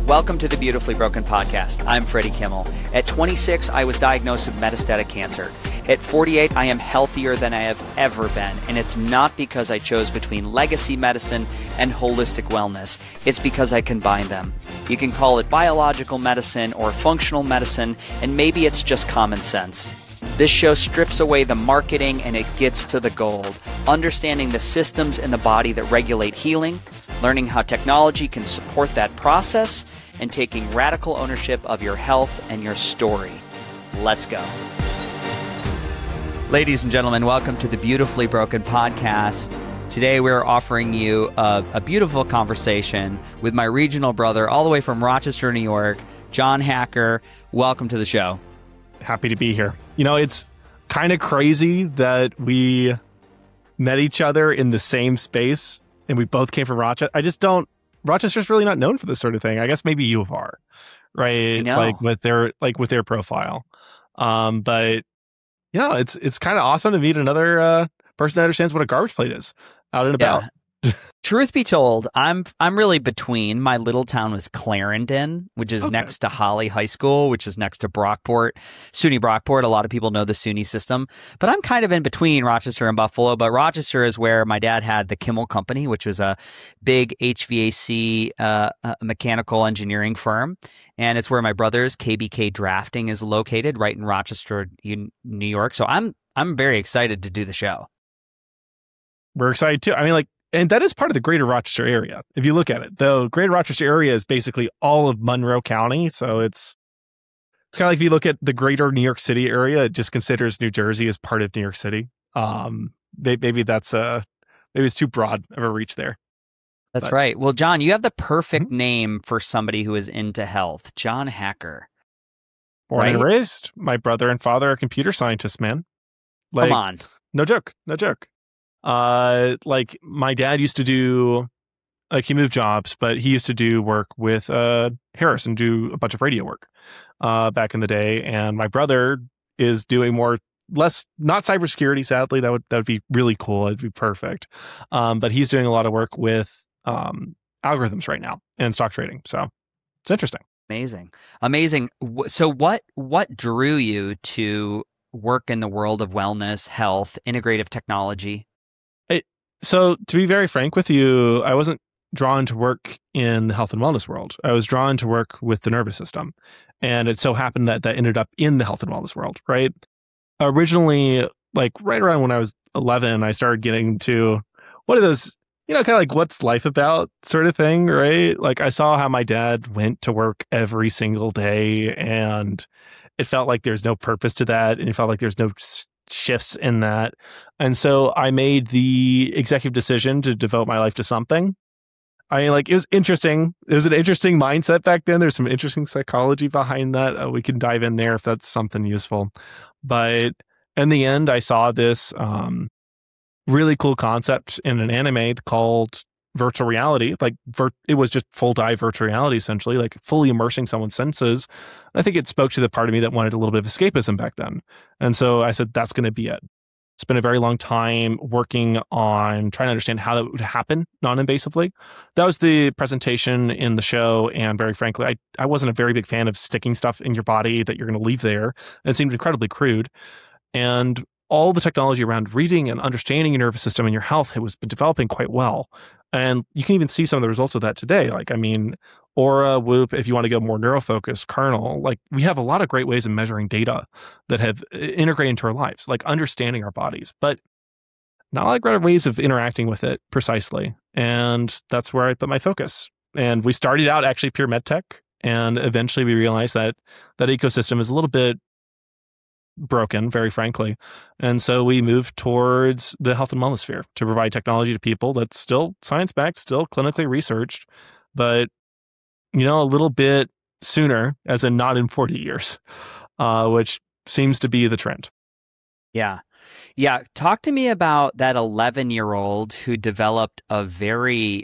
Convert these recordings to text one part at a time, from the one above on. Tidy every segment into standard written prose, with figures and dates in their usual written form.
Welcome to the Beautifully Broken Podcast. I'm Freddie Kimmel. At 26, I was diagnosed with metastatic cancer. At 48, I am healthier than I have ever been, and it's not because I chose between legacy medicine and holistic wellness. It's because I combine them. You can call it biological medicine or functional medicine, and maybe it's just common sense. This show strips away the marketing and it gets to the gold, understanding the systems in the body that regulate healing, learning how technology can support that process, and taking radical ownership of your health and your story. Let's go. Ladies and gentlemen, welcome to the Beautifully Broken Podcast. Today we're offering you a beautiful conversation with my regional brother all the way from Rochester, New York, John Hacker. Welcome to the show. Happy to be here. You know, it's kind of crazy that we met each other in the same space and we both came from Rochester. Rochester's really not known for this sort of thing. I guess maybe you are, right? Like with their profile. But yeah, it's kind of awesome to meet another person that understands what a garbage plate is out and about. Truth be told, I'm really between. My little town was Clarendon, which is next to Holly High School, which is next to Brockport, SUNY Brockport. A lot of people know the SUNY system, but I'm kind of in between Rochester and Buffalo. But Rochester is where my dad had the Kimmel Company, which was a big HVAC mechanical engineering firm, and it's where my brother's KBK Drafting is located, right in Rochester, New York. So I'm very excited to do the show. We're excited too. I mean, and that is part of the greater Rochester area. If you look at it, the greater Rochester area is basically all of Monroe County. So it's kind of like if you look at the greater New York City area, it just considers New Jersey as part of New York City. Maybe it's too broad of a reach there. That's right. Well, John, you have the perfect name for somebody who is into health. John Hacker. Born and raised. My brother and father are computer scientists, man. Come on. No joke. My dad used to do, he moved jobs, but he used to do work with Harris and do a bunch of radio work back in the day. And my brother is doing not cybersecurity, sadly. That would be really cool. It'd be perfect. But he's doing a lot of work with algorithms right now and stock trading. So it's interesting. Amazing. So what drew you to work in the world of wellness, health, integrative technology? So to be very frank with you, I wasn't drawn to work in the health and wellness world. I was drawn to work with the nervous system. And it so happened that ended up in the health and wellness world, right? Originally, right around when I was 11, I started getting to one of those, kind of like what's life about sort of thing, right? I saw how my dad went to work every single day and it felt like there's no purpose to that. And it felt like there's no shifts in that. And so I made the executive decision to devote my life to something. It was interesting. It was an interesting mindset back then. There's some interesting psychology behind that. We can dive in there if that's something useful. But in the end, I saw this really cool concept in an anime called virtual reality. It was just full dive virtual reality, essentially, fully immersing someone's senses. I think it spoke to the part of me that wanted a little bit of escapism back then. And so I said, that's going to be it. Spent a very long time working on trying to understand how that would happen non-invasively. That was the presentation in the show. And very frankly, I wasn't a very big fan of sticking stuff in your body that you're going to leave there. It seemed incredibly crude. And all the technology around reading and understanding your nervous system and your health has been developing quite well. And you can even see some of the results of that today. Aura, Whoop, if you want to go more neurofocused, Kernel, we have a lot of great ways of measuring data that have integrated into our lives, understanding our bodies, but not a lot of great ways of interacting with it precisely. And that's where I put my focus. And we started out actually pure medtech. And eventually we realized that ecosystem is a little bit broken, very frankly. And so we moved towards the health and wellness sphere to provide technology to people that's still science-backed, still clinically researched, but, a little bit sooner, as in not in 40 years, which seems to be the trend. Yeah. Talk to me about that 11-year-old who developed a very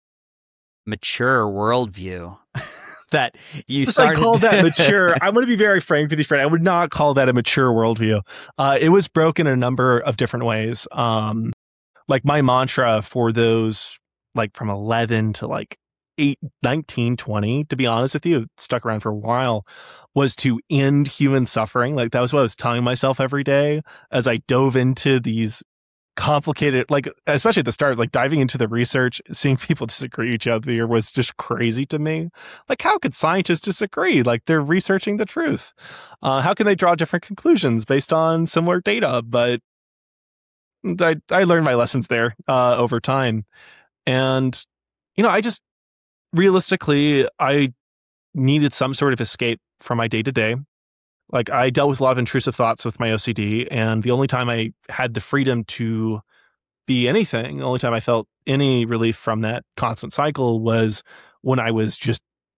mature worldview. That you started. I call that mature. I'm going to be very frank with you, Fred. I would not call that a mature worldview. It was broken in a number of different ways. My mantra for those, from 11 to 19, 20, to be honest with you, it stuck around for a while, was to end human suffering. Like that was what I was telling myself every day as I dove into these complicated, like, especially at the start, like diving into the research, seeing people disagree with each other was just crazy to me. Like, how could scientists disagree? Like, they're researching the truth. How can they draw different conclusions based on similar data? But I learned my lessons there over time. And, I just realistically, I needed some sort of escape from my day to day. Like, I dealt with a lot of intrusive thoughts with my OCD, and the only time I had the freedom to be anything, the only time I felt any relief from that constant cycle was when I was just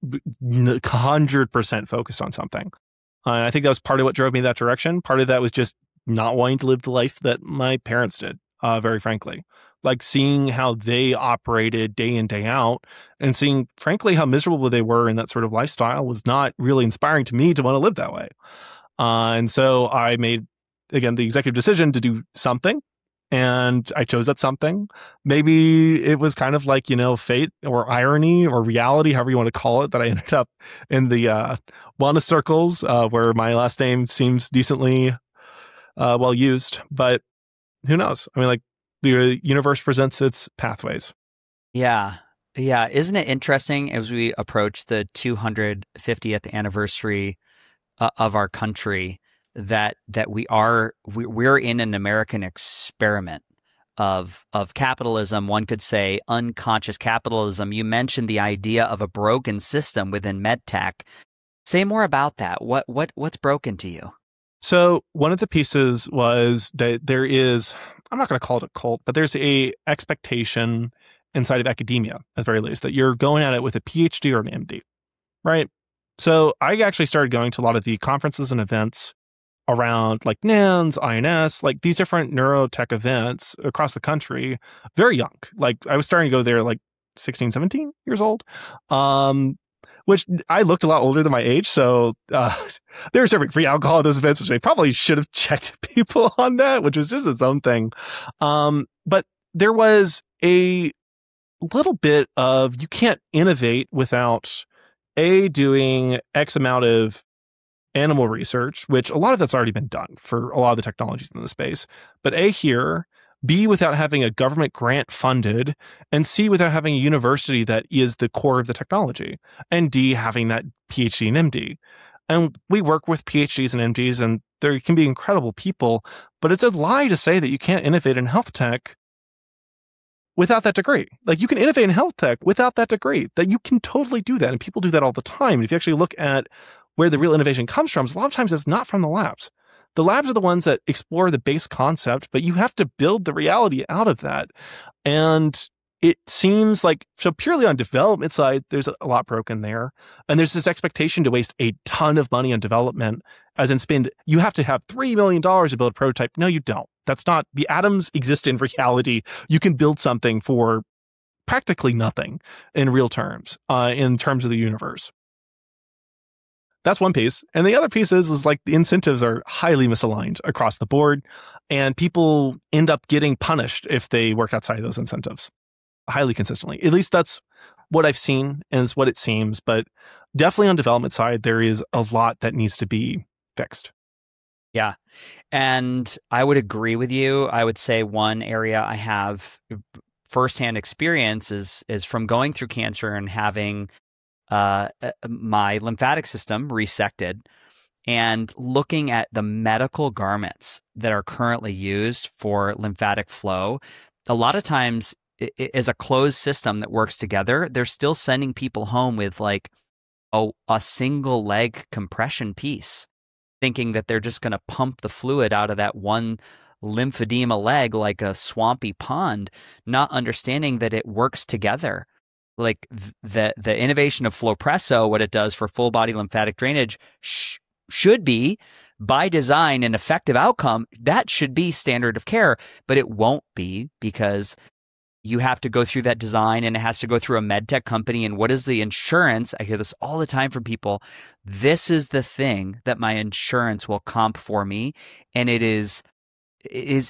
100% focused on something. I think that was part of what drove me that direction. Part of that was just not wanting to live the life that my parents did, very frankly. Like seeing how they operated day in, day out, and seeing, frankly, how miserable they were in that sort of lifestyle was not really inspiring to me to want to live that way. And so I made, again, the executive decision to do something, and I chose that something. Maybe it was kind of like, fate or irony or reality, however you want to call it, that I ended up in the wellness circles where my last name seems decently well used. But who knows? I mean, like, the universe presents its pathways. Yeah. Yeah. Isn't it interesting as we approach the 250th anniversary of our country that we're in an American experiment of capitalism? One could say unconscious capitalism. You mentioned the idea of a broken system within medtech. Say more about that. What's broken to you? So one of the pieces was that there is, I'm not going to call it a cult, but there's a expectation inside of academia, at the very least, that you're going at it with a PhD or an MD, right? So I actually started going to a lot of the conferences and events around like NANS, INS, like these different neurotech events across the country, very young. Like I was starting to go there like 16, 17 years old. Which I looked a lot older than my age. So they were serving free alcohol at those events, which they probably should have checked people on that, which was just its own thing. But there was a little bit of, you can't innovate without doing X amount of animal research, which a lot of that's already been done for a lot of the technologies in the space. But here, B, without having a government grant funded, and C, without having a university that is the core of the technology, and D, having that PhD and MD. And we work with PhDs and MDs, and they can be incredible people, but it's a lie to say that you can't innovate in health tech without that degree. Like, you can innovate in health tech without that degree, that you can totally do that, and people do that all the time. And if you actually look at where the real innovation comes from, a lot of times it's not from the labs. The labs are the ones that explore the base concept, but you have to build the reality out of that. And it seems like, so purely on development side, there's a lot broken there. And there's this expectation to waste a ton of money on development, as in spend, you have to have $3 million to build a prototype. No, you don't. That's not, the atoms exist in reality. You can build something for practically nothing in real terms, in terms of the universe. That's one piece. And the other piece is like the incentives are highly misaligned across the board, and people end up getting punished if they work outside those incentives highly consistently. At least that's what I've seen and it's what it seems. But definitely on development side, there is a lot that needs to be fixed. Yeah. And I would agree with you. I would say one area I have firsthand experience is from going through cancer and having my lymphatic system resected, and looking at the medical garments that are currently used for lymphatic flow. A lot of times it is a closed system that works together. They're still sending people home with like a single leg compression piece, thinking that they're just going to pump the fluid out of that one lymphedema leg like a swampy pond, not understanding that it works together. Like the innovation of Flowpresso, what it does for full body lymphatic drainage should be by design an effective outcome. That should be standard of care, but it won't be, because you have to go through that design and it has to go through a med tech company. And what is the insurance? I hear this all the time from people. This is the thing that my insurance will comp for me. And it is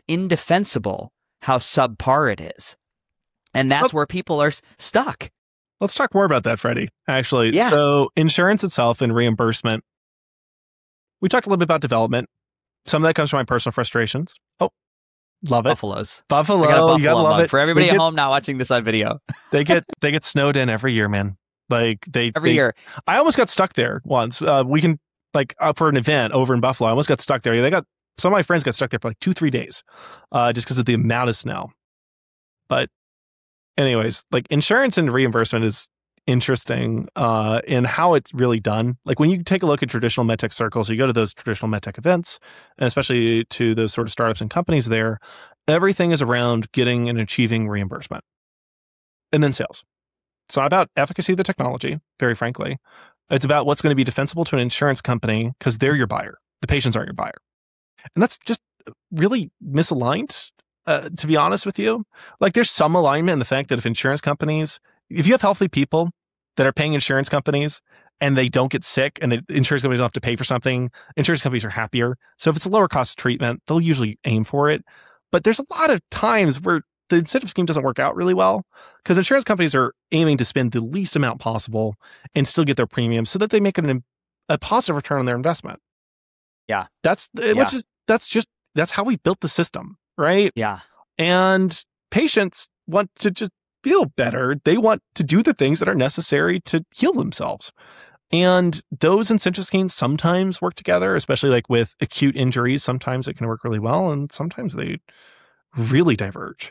indefensible how subpar it is. And that's where people are stuck. Let's talk more about that, Freddie, actually. Yeah. So insurance itself and reimbursement. We talked a little bit about development. Some of that comes from my personal frustrations. Oh, love it. Buffaloes. Buffalo. I got a buffalo You gotta love mug. it. For everybody at home now watching this on video. They get snowed in every year, man. Like every year. I almost got stuck there once. We can for an event over in Buffalo. I almost got stuck there. Some of my friends got stuck there for like 2-3 days, just because of the amount of snow. But anyways, like insurance and reimbursement is interesting in how it's really done. Like when you take a look at traditional medtech circles, you go to those traditional medtech events, and especially to those sort of startups and companies there, everything is around getting and achieving reimbursement. And then sales. It's not about efficacy of the technology, very frankly. It's about what's going to be defensible to an insurance company because they're your buyer. The patients aren't your buyer. And that's just really misaligned, to be honest with you. Like there's some alignment in the fact that if you have healthy people that are paying insurance companies and they don't get sick and the insurance companies don't have to pay for something, insurance companies are happier. So if it's a lower cost treatment, they'll usually aim for it. But there's a lot of times where the incentive scheme doesn't work out really well because insurance companies are aiming to spend the least amount possible and still get their premiums so that they make a positive return on their investment. Yeah. That's how we built the system, right? Yeah. And patients want to just feel better. They want to do the things that are necessary to heal themselves. And those incentive schemes sometimes work together, especially like with acute injuries. Sometimes it can work really well, and sometimes they really diverge.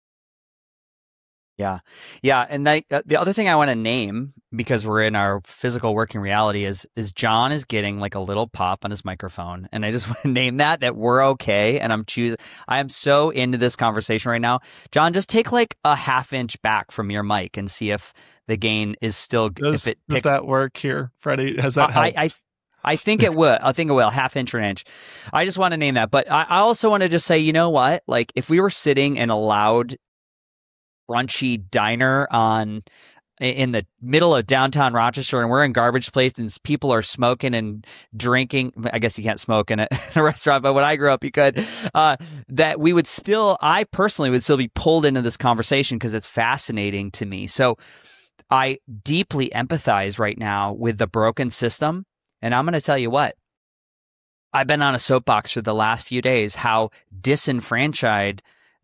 Yeah. Yeah. And the other thing I want to name, because we're in our physical working reality, is John is getting like a little pop on his microphone. And I just want to name that we're okay. And I am so into this conversation right now. John, just take like a half inch back from your mic and see if the gain is still, does that work here, Freddie? Has that helped? I think it will. I think it will. Half inch or an inch. I just want to name that. But I also want to just say, you know what? Like if we were sitting in a loud, brunchy diner in the middle of downtown Rochester and we're in Garbage Place and people are smoking and drinking. I guess you can't smoke in a restaurant, but when I grew up, you could. I personally would still be pulled into this conversation because it's fascinating to me. So I deeply empathize right now with the broken system. And I'm going to tell you what, I've been on a soapbox for the last few days, how disenfranchised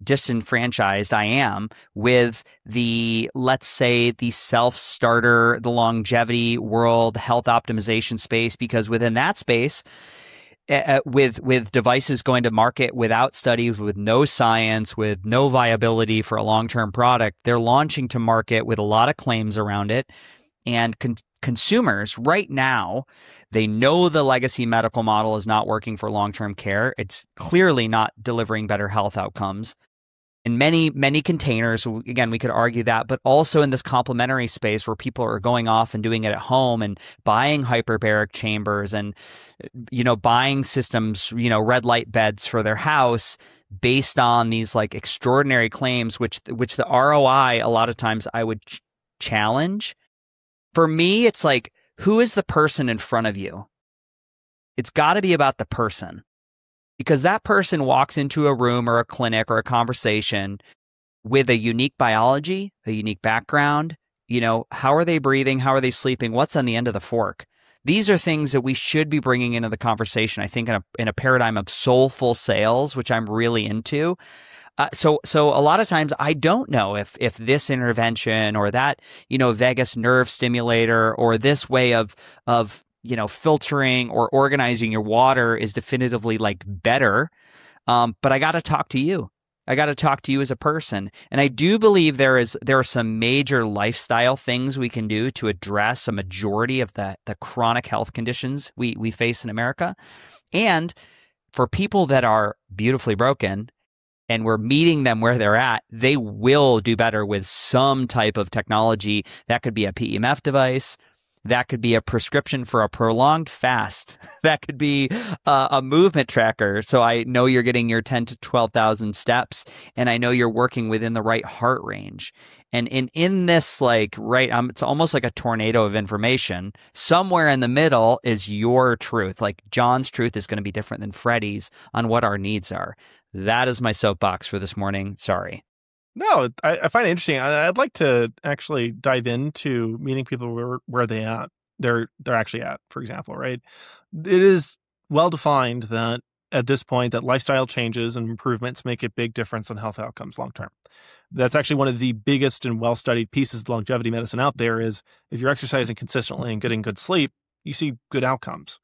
I am with let's say the self-starter, the longevity world, health optimization space, because within that space, with devices going to market without studies, with no science, with no viability for a long-term product, they're launching to market with a lot of claims around it. And consumers right now, they know the legacy medical model is not working for long-term care. It's clearly not delivering better health outcomes. In many containers, again, we could argue that, but also in this complementary space where people are going off and doing it at home and buying hyperbaric chambers and, buying systems, red light beds for their house based on these like extraordinary claims, which the ROI, a lot of times I would challenge. For me, it's like, who is the person in front of you? It's got to be about the person. Because that person walks into a room or a clinic or a conversation with a unique biology, a unique background. How are they breathing? How are they sleeping? What's on the end of the fork? These are things that we should be bringing into the conversation, I think, in a paradigm of soulful sales, which I'm really into. So a lot of times I don't know if this intervention or that, vagus nerve stimulator or this way of filtering or organizing your water is definitively like better. But I got to talk to you. I got to talk to you as a person. And I do believe there are some major lifestyle things we can do to address a majority of the chronic health conditions we face in America. And for people that are beautifully broken and we're meeting them where they're at, they will do better with some type of technology. That could be a PEMF device. That could be a prescription for a prolonged fast. That could be a movement tracker. So I know you're getting your 10 to 12,000 steps, and I know you're working within the right heart range. And in this, it's almost like a tornado of information. Somewhere in the middle is your truth. Like John's truth is going to be different than Freddie's on what our needs are. That is my soapbox for this morning. Sorry. No, I find it interesting. I'd like to actually dive into meeting people where they're actually at, for example, right? It is well defined that at this point that lifestyle changes and improvements make a big difference in health outcomes long term. That's actually one of the biggest and well studied pieces of longevity medicine out there is if you're exercising consistently and getting good sleep, you see good outcomes.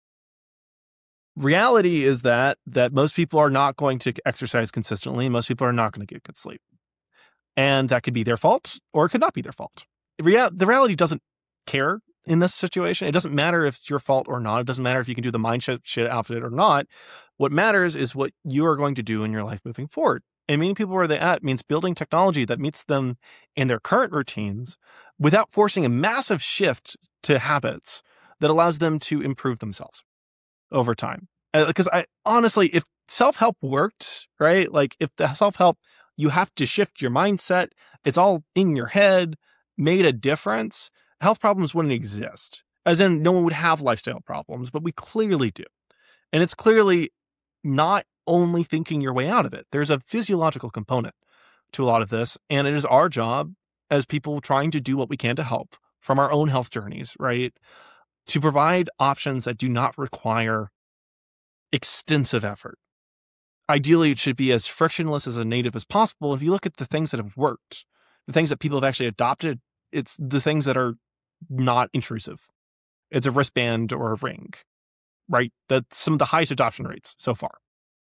Reality is that most people are not going to exercise consistently. Most people are not going to get good sleep. And that could be their fault or it could not be their fault. The reality doesn't care in this situation. It doesn't matter if it's your fault or not. It doesn't matter if you can do the mind shit out of it or not. What matters is what you are going to do in your life moving forward. And meeting people where they're at means building technology that meets them in their current routines without forcing a massive shift to habits that allows them to improve themselves over time. Because I honestly, if self-help worked, right? Like if the self-help, you have to shift your mindset, it's all in your head, made a difference, health problems wouldn't exist. As in, no one would have lifestyle problems, but we clearly do. And it's clearly not only thinking your way out of it. There's a physiological component to a lot of this, and it is our job as people trying to do what we can to help from our own health journeys, right? To provide options that do not require extensive effort. Ideally, it should be as frictionless as a native as possible. If you look at the things that have worked, the things that people have actually adopted, it's the things that are not intrusive. It's a wristband or a ring, right? That's some of the highest adoption rates so far.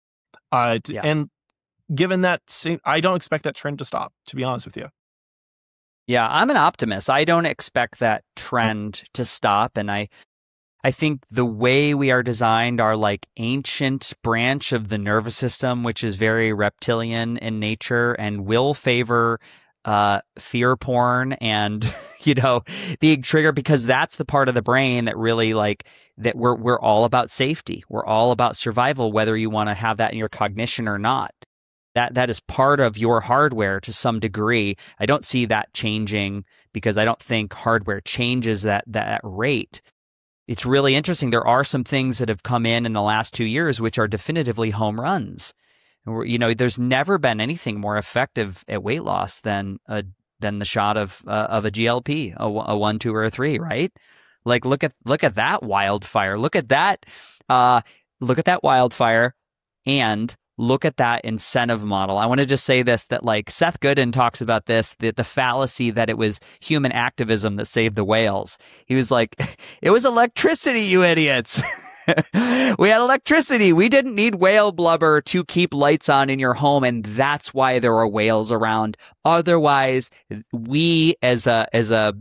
And given that, I don't expect that trend to stop, to be honest with you. Yeah, I'm an optimist. I don't expect that trend to stop. And I think the way we are designed, our like ancient branch of the nervous system, which is very reptilian in nature and will favor fear porn and, being triggered, because that's the part of the brain that really that we're all about safety. We're all about survival, whether you want to have that in your cognition or not. That is part of your hardware to some degree. I don't see that changing because I don't think hardware changes that rate. It's really interesting. There are some things that have come in the last 2 years which are definitively home runs. There's never been anything more effective at weight loss than the shot of a GLP, a 1, 2, or a 3, right? Like look at that wildfire. Look at that wildfire, and look at that incentive model. I want to just say this, that like Seth Godin talks about this, the fallacy that it was human activism that saved the whales. He was like, it was electricity, you idiots. We had electricity. We didn't need whale blubber to keep lights on in your home, and that's why there are whales around. Otherwise, we as a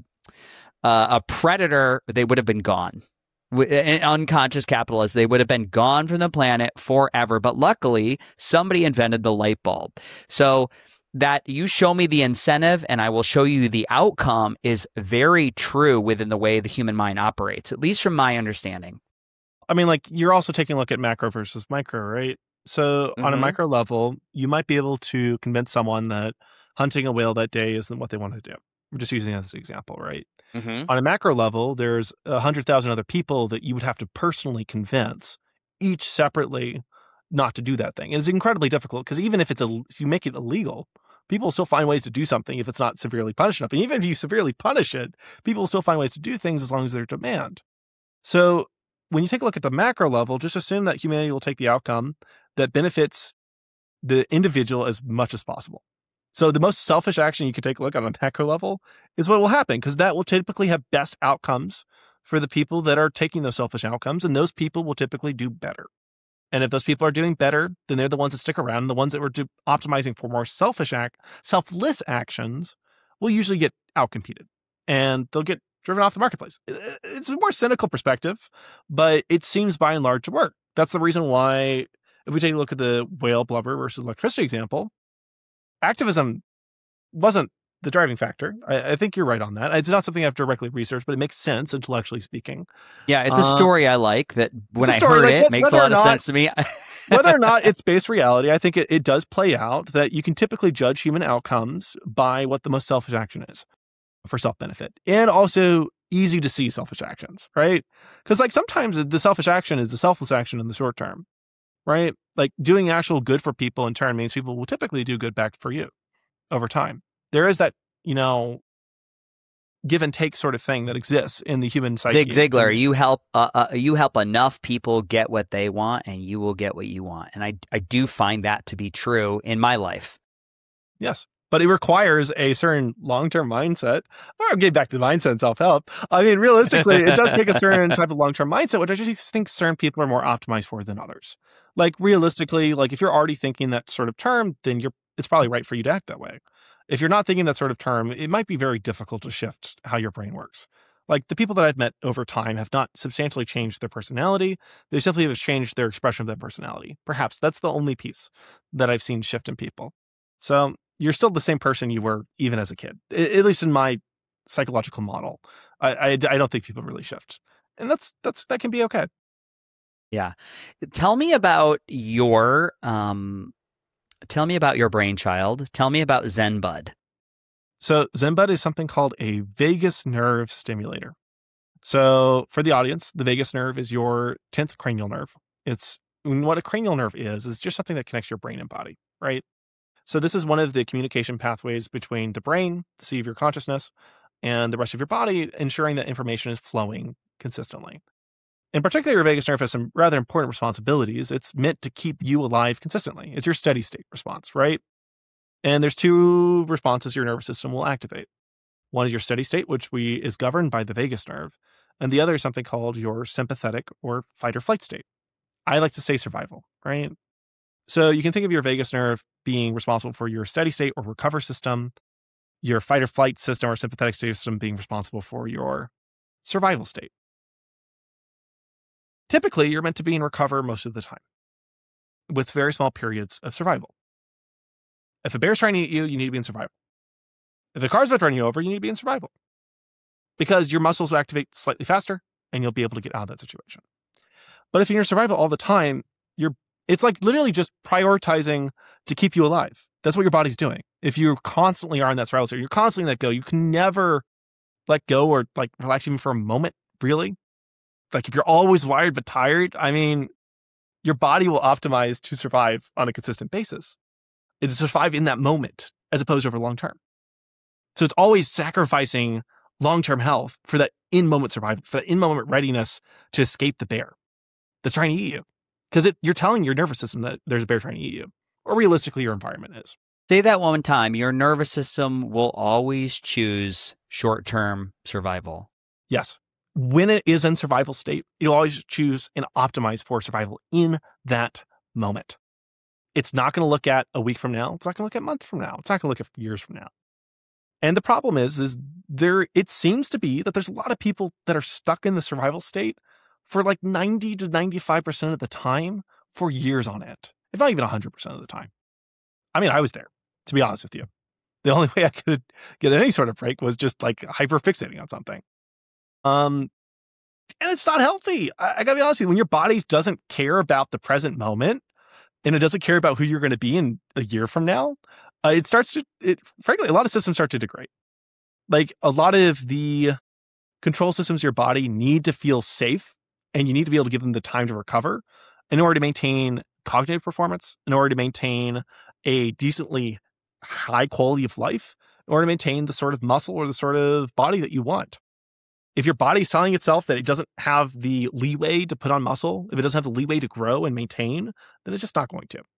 predator, they would have been gone. Unconscious capitalists, they would have been gone from the planet forever. But luckily, somebody invented the light bulb. So that you show me the incentive and I will show you the outcome is very true within the way the human mind operates, at least from my understanding. I mean, like, you're also taking a look at macro versus micro, right? So on a micro level, you might be able to convince someone that hunting a whale that day isn't what they want to do. We're just using that as an example, right? On a macro level, there's 100,000 other people that you would have to personally convince, each separately, not to do that thing. And it's incredibly difficult because even if you make it illegal, people will still find ways to do something if it's not severely punished enough. And even if you severely punish it, people will still find ways to do things as long as there's demand. So when you take a look at the macro level, just assume that humanity will take the outcome that benefits the individual as much as possible. So the most selfish action you can take a look at on a macro level is what will happen, because that will typically have best outcomes for the people that are taking those selfish outcomes, and those people will typically do better. And if those people are doing better, then they're the ones that stick around. The ones that were optimizing for more selfless actions will usually get outcompeted, and they'll get driven off the marketplace. It's a more cynical perspective, but it seems by and large to work. That's the reason why, if we take a look at the whale blubber versus electricity example, activism wasn't the driving factor. I think you're right on that. It's not something I've directly researched, but it makes sense intellectually speaking. Yeah, it's a story I like that when I heard it makes a lot of sense to me. Whether or not it's based reality, I think it does play out that you can typically judge human outcomes by what the most selfish action is for self-benefit, and also easy to see selfish actions, right? Because like sometimes the selfish action is the selfless action in the short term, right? Like doing actual good for people in turn means people will typically do good back for you. over time. There is that, give and take sort of thing that exists in the human psyche. Zig Ziglar, you help enough people get what they want, and you will get what you want. And I do find that to be true in my life. Yes. But it requires a certain long-term mindset. I'm getting back to mindset and self-help. I mean, realistically, it does take a certain type of long-term mindset, which I just think certain people are more optimized for than others. Like, realistically, like if you're already thinking that sort of term, then it's probably right for you to act that way. If you're not thinking that sort of term, it might be very difficult to shift how your brain works. Like the people that I've met over time have not substantially changed their personality. They simply have changed their expression of that personality. Perhaps that's the only piece that I've seen shift in people. So you're still the same person you were even as a kid, at least in my psychological model. I don't think people really shift. And that can be okay. Yeah. Tell me about your brainchild. Tell me about ZenBud. So ZenBud is something called a vagus nerve stimulator. So for the audience, the vagus nerve is your 10th cranial nerve. What a cranial nerve is just something that connects your brain and body, right? So this is one of the communication pathways between the brain, the seat of your consciousness, and the rest of your body, ensuring that information is flowing consistently. In particular, your vagus nerve has some rather important responsibilities. It's meant to keep you alive consistently. It's your steady state response, right? And there's two responses your nervous system will activate. One is your steady state, which is governed by the vagus nerve. And the other is something called your sympathetic or fight or flight state. I like to say survival, right? So you can think of your vagus nerve being responsible for your steady state or recover system, your fight or flight system or sympathetic system being responsible for your survival state. Typically, you're meant to be in recover most of the time, with very small periods of survival. If a bear's trying to eat you, you need to be in survival. If a car's about to run you over, you need to be in survival. Because your muscles will activate slightly faster, and you'll be able to get out of that situation. But if you're in survival all the time, it's like literally just prioritizing to keep you alive. That's what your body's doing. If you constantly are in that survival state, you're constantly let go. You can never let go or like relax even for a moment, really. Like if you're always wired but tired, I mean, your body will optimize to survive on a consistent basis. It's to survive in that moment as opposed to over long term. So it's always sacrificing long-term health for that in-moment survival, for that in-moment readiness to escape the bear that's trying to eat you. Because you're telling your nervous system that there's a bear trying to eat you. Or realistically, your environment is. Say that one time. Your nervous system will always choose short-term survival. Yes. When it is in survival state, you'll always choose and optimize for survival in that moment. It's not going to look at a week from now. It's not going to look at months from now. It's not going to look at years from now. And the problem is it seems to be that there's a lot of people that are stuck in the survival state for like 90 to 95% of the time for years on end, if not even 100% of the time. I mean, I was there, to be honest with you. The only way I could get any sort of break was just like hyperfixating on something. And it's not healthy. I gotta be honest with you, when your body doesn't care about the present moment and it doesn't care about who you're going to be in a year from now, frankly, a lot of systems start to degrade. Like a lot of the control systems of your body need to feel safe, and you need to be able to give them the time to recover in order to maintain cognitive performance, in order to maintain a decently high quality of life, in order to maintain the sort of muscle or the sort of body that you want. If your body's telling itself that it doesn't have the leeway to put on muscle, if it doesn't have the leeway to grow and maintain, then it's just not going to. And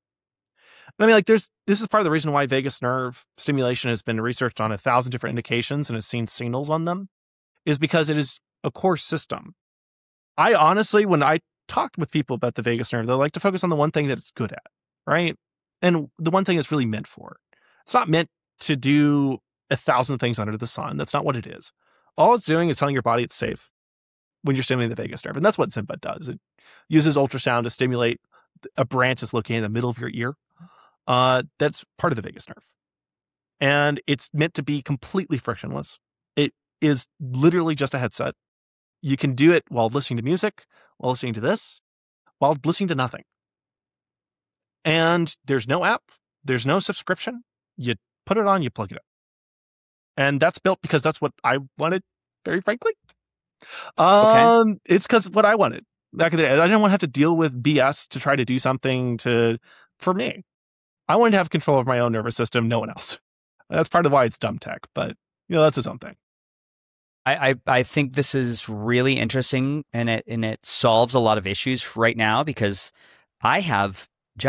I mean, like, this is part of the reason why vagus nerve stimulation has been researched on 1,000 different indications and has seen signals on them, is because it is a core system. I honestly, when I talked with people about the vagus nerve, they like to focus on the one thing that it's good at, right? And the one thing it's really meant for. It's not meant to do 1,000 things under the sun. That's not what it is. All it's doing is telling your body it's safe when you're stimulating the vagus nerve. And that's what ZenBud does. It uses ultrasound to stimulate a branch that's located in the middle of your ear. That's part of the vagus nerve. And it's meant to be completely frictionless. It is literally just a headset. You can do it while listening to music, while listening to this, while listening to nothing. And there's no app. There's no subscription. You put it on, you plug it in. And that's built because that's what I wanted, very frankly. Okay. It's because what I wanted back in the day. I didn't want to have to deal with BS to try to do something for me. I wanted to have control of my own nervous system, no one else. That's part of why it's dumb tech, but that's its own thing. I think this is really interesting, and it solves a lot of issues right now because I have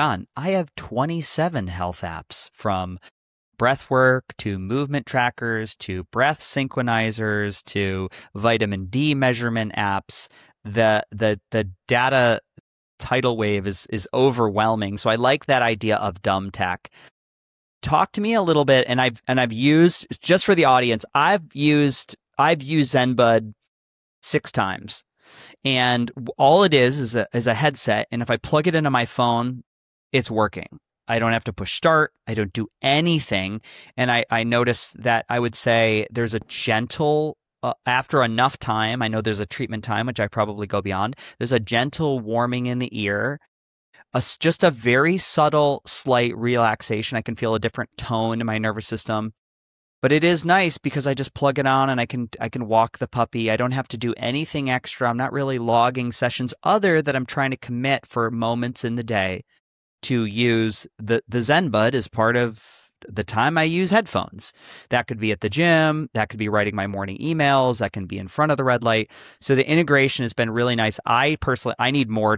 27 health apps, from breath work to movement trackers to breath synchronizers to vitamin D measurement apps. The data tidal wave is overwhelming. So I like that idea of dumb tech. Talk to me a little bit, and I've used, just for the audience, I've used ZenBud 6 times, and all it is a headset, and if I plug it into my phone, it's working. I don't have to push start. I don't do anything, and I noticed that I would say there's a gentle after enough time. I know there's a treatment time, which I probably go beyond. There's a gentle warming in the ear. Just a very subtle, slight relaxation. I can feel a different tone in my nervous system. But it is nice because I just plug it on and I can walk the puppy. I don't have to do anything extra. I'm not really logging sessions other than I'm trying to commit for moments in the day to use the ZenBud as part of the time I use headphones. That could be at the gym. That could be writing my morning emails. That can be in front of the red light. So the integration has been really nice. I need more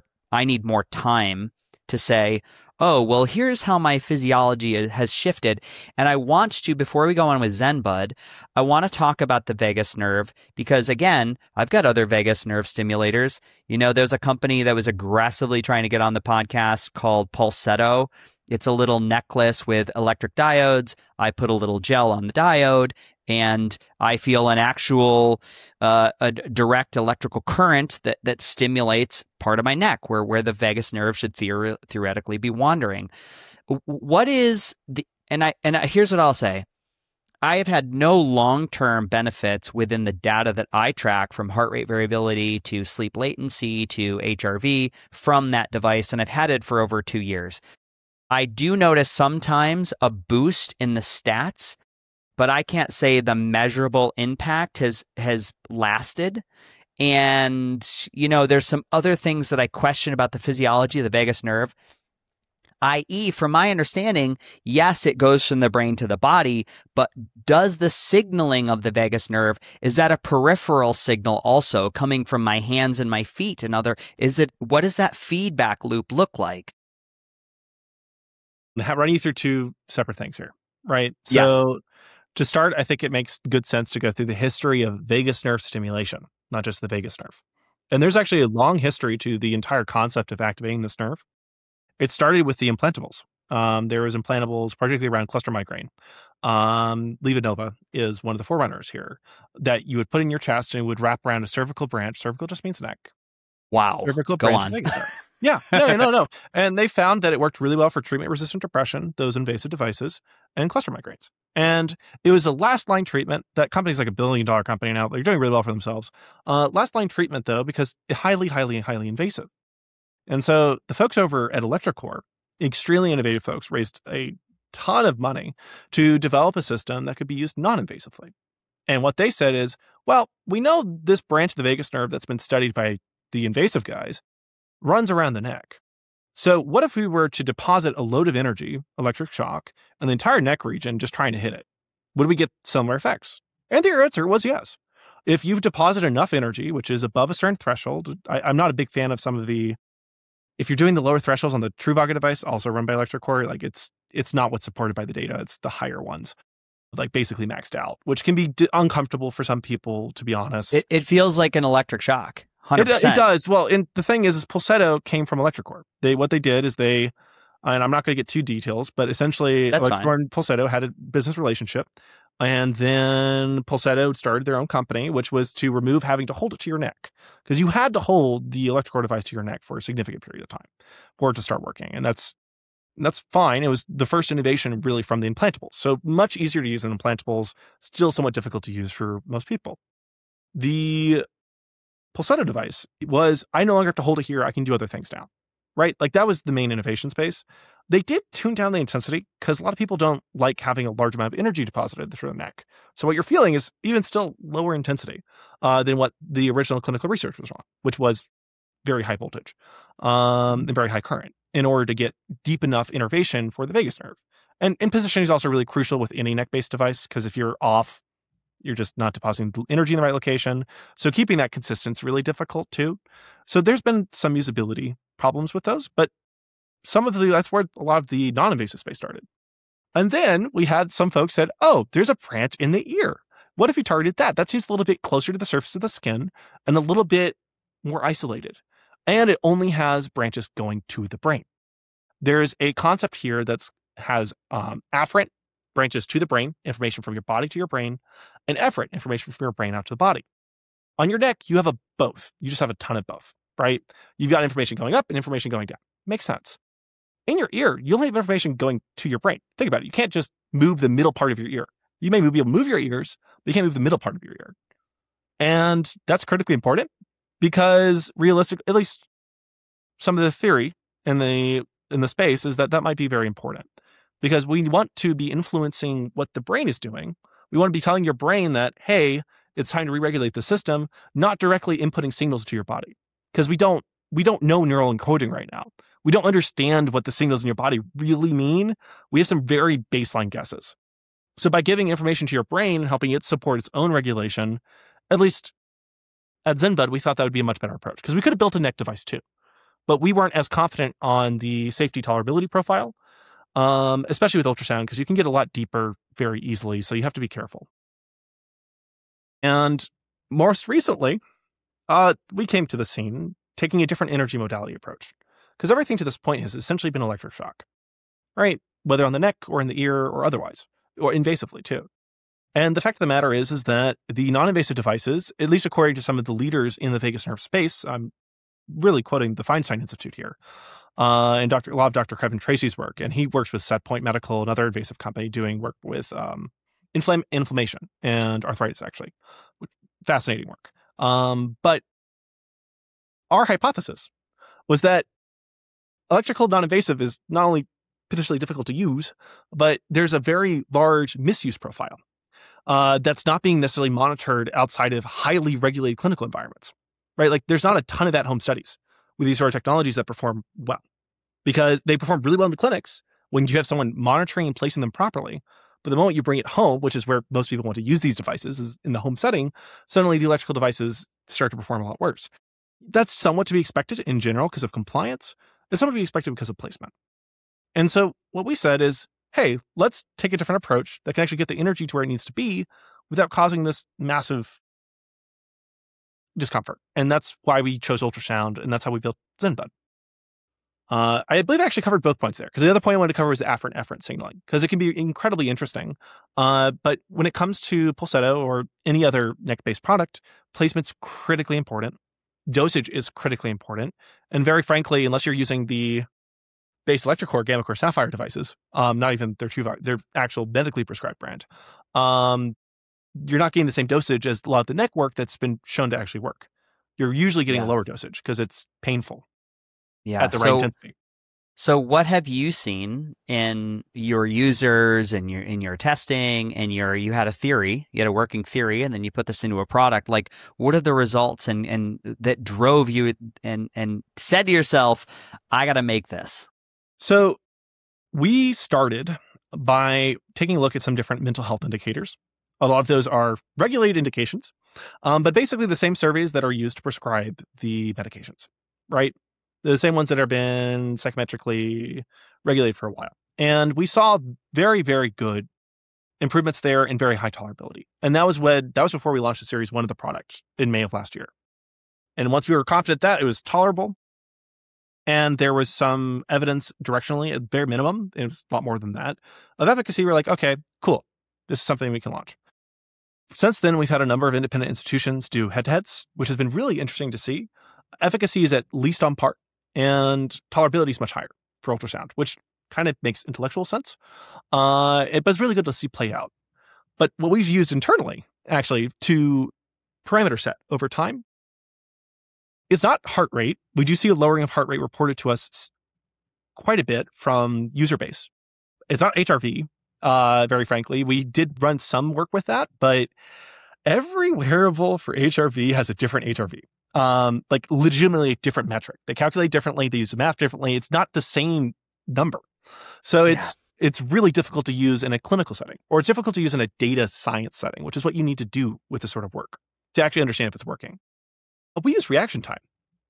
time to say, oh, well, here's how my physiology has shifted. And I want to, before we go on with ZenBud, I want to talk about the vagus nerve because, again, I've got other vagus nerve stimulators. There's a company that was aggressively trying to get on the podcast called Pulsetto. It's a little necklace with electric diodes. I put a little gel on the diode, and I feel an actual a direct electrical current that stimulates part of my neck where the vagus nerve should theoretically be wandering. What is here's what I'll say. I have had no long-term benefits within the data that I track, from heart rate variability to sleep latency to HRV, from that device, and I've had it for over 2 years. I do notice sometimes a boost in the stats, but I can't say the measurable impact has lasted. And, there's some other things that I question about the physiology of the vagus nerve, i.e., from my understanding, yes, it goes from the brain to the body, but does the signaling of the vagus nerve, is that a peripheral signal also coming from my hands and my feet? What does that feedback loop look like? Run you through 2 separate things here, right? Yes. So to start, I think it makes good sense to go through the history of vagus nerve stimulation, not just the vagus nerve. And there's actually a long history to the entire concept of activating this nerve. It started with the implantables. There was implantables, particularly around cluster migraine. LivaNova is one of the forerunners here, that you would put in your chest and it would wrap around a cervical branch. Cervical just means neck. Wow. Cervical Go branch on. vagus nerve. Yeah, no. And they found that it worked really well for treatment-resistant depression, those invasive devices, and cluster migraines. And it was a last-line treatment that companies like $1 billion company now, they're doing really well for themselves. Last-line treatment, though, because highly, highly, highly invasive. And so the folks over at electroCore, extremely innovative folks, raised a ton of money to develop a system that could be used non-invasively. And what they said is, well, we know this branch of the vagus nerve that's been studied by the invasive guys runs around the neck. So what if we were to deposit a load of energy, electric shock, in the entire neck region just trying to hit it? Would we get similar effects? And the answer was yes. If you've deposited enough energy, which is above a certain threshold, I'm not a big fan of some of the, if you're doing the lower thresholds on the Truvaga device, also run by electroCore, like it's not what's supported by the data. It's the higher ones, like basically maxed out, which can be uncomfortable for some people, to be honest. It feels like an electric shock. 100%. It does. Well, and the thing is Pulsetto came from electroCore. What they did is and I'm not going to get too details, but essentially electroCore and Pulsetto had a business relationship. And then Pulsetto started their own company, which was to remove having to hold it to your neck, because you had to hold the electroCore device to your neck for a significant period of time for it to start working. And that's fine. It was the first innovation really from the implantables. So much easier to use than implantables, still somewhat difficult to use for most people. The Pulsetto device was, I no longer have to hold it here. I can do other things now, right? Like that was the main innovation space. They did tune down the intensity because a lot of people don't like having a large amount of energy deposited through the neck. So what you're feeling is even still lower intensity than what the original clinical research was on, which was very high voltage and very high current in order to get deep enough innervation for the vagus nerve. And positioning is also really crucial with any neck-based device, because if you're off, you're just not depositing the energy in the right location. So keeping that consistent is really difficult too. So there's been some usability problems with those, but that's where a lot of the non-invasive space started. And then we had some folks said, oh, there's a branch in the ear. What if you targeted that? That seems a little bit closer to the surface of the skin and a little bit more isolated. And it only has branches going to the brain. There's a concept here that has afferent branches to the brain, information from your body to your brain, and efferent information from your brain out to the body. On your neck, you have both. You just have a ton of both, right? You've got information going up and information going down. Makes sense. In your ear, you'll have information going to your brain. Think about it. You can't just move the middle part of your ear. You may be able to move your ears, but you can't move the middle part of your ear. And that's critically important because realistic, at least some of the theory in the space is that might be very important because we want to be influencing what the brain is doing. We want to be telling your brain that, hey, it's time to re-regulate the system, not directly inputting signals to your body. Because we don't know neural encoding right now. We don't understand what the signals in your body really mean. We have some very baseline guesses. So by giving information to your brain and helping it support its own regulation, at least at ZenBud, we thought that would be a much better approach because we could have built a neck device too. But we weren't as confident on the safety tolerability profile, especially with ultrasound, because you can get a lot deeper very easily. So you have to be careful. And most recently, we came to the scene taking a different energy modality approach. Because everything to this point has essentially been electric shock, right? Whether on the neck or in the ear or otherwise, or invasively too. And the fact of the matter is that the non-invasive devices, at least according to some of the leaders in the vagus nerve space, I'm really quoting the Feinstein Institute here, and a lot of Dr. Kevin Tracy's work, and he works with SetPoint Medical, another invasive company doing work with inflammation and arthritis, actually. Fascinating work. But our hypothesis was that electrical non-invasive is not only potentially difficult to use, but there's a very large misuse profile that's not being necessarily monitored outside of highly regulated clinical environments, right? Like there's not a ton of at-home studies with these sort of technologies that perform well because they perform really well in the clinics when you have someone monitoring and placing them properly. But the moment you bring it home, which is where most people want to use these devices, is in the home setting, suddenly the electrical devices start to perform a lot worse. That's somewhat to be expected in general because of compliance. It's somewhat to be expected because of placement. And so what we said is, hey, let's take a different approach that can actually get the energy to where it needs to be without causing this massive discomfort. And that's why we chose ultrasound, and that's how we built ZenBud. I believe I actually covered both points there, because the other point I wanted to cover is the afferent signaling, because it can be incredibly interesting. But when it comes to Pulsetto or any other neck-based product, placement's critically important. Dosage is critically important. And very frankly, unless you're using the base ElectroCore, GammaCore Sapphire devices, not even their actual medically prescribed brand, you're not getting the same dosage as a lot of the neck work that's been shown to actually work. You're usually getting a lower dosage because it's painful at the right intensity. So what have you seen in your users and in your testing and you had a working theory, and then you put this into a product? Like, what are the results and that drove you and said to yourself, I got to make this? So we started by taking a look at some different mental health indicators. A lot of those are regulated indications, but basically the same surveys that are used to prescribe the medications, right? The same ones that have been psychometrically regulated for a while. And we saw very, very good improvements there and very high tolerability. And that was before we launched the Series 1 of the product in May of last year. And once we were confident that it was tolerable, and there was some evidence directionally, at bare minimum, it was a lot more than that, of efficacy, we're like, okay, cool. This is something we can launch. Since then, we've had a number of independent institutions do head-to-heads, which has been really interesting to see. Efficacy is at least on par, and tolerability is much higher for ultrasound, which kind of makes intellectual sense. But it's really good to see play out. But what we've used internally, actually, to parameter set over time is not heart rate. We do see a lowering of heart rate reported to us quite a bit from user base. It's not HRV, very frankly. We did run some work with that, but every wearable for HRV has a different HRV. Like legitimately a different metric. They calculate differently. They use the math differently. It's not the same number. So it's it's really difficult to use in a clinical setting, or it's difficult to use in a data science setting, which is what you need to do with this sort of work to actually understand if it's working. But we use reaction time.